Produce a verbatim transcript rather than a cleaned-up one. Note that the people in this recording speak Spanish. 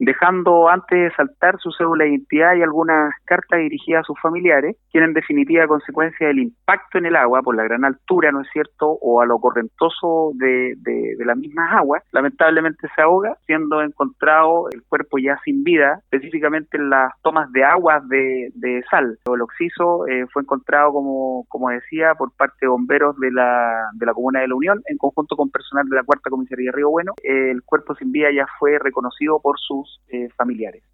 dejando antes de saltar su cédula de identidad y algunas cartas dirigidas a sus familiares, quien en definitiva a consecuencia del impacto en el agua por la gran altura, ¿no es cierto?, o a lo correntoso de, de, de las mismas aguas, lamentablemente se ahoga, siendo encontrado el cuerpo ya sin vida, específicamente en las tomas de aguas de, de sal. El occiso eh, fue encontrado, como, como decía, por parte de bomberos de la, de la Comuna de la Unión, en conjunto con personal de la Cuarta Comisaría de Río Bueno. Eh, el cuerpo sin vida ya fue reconocido por sus eh, familiares.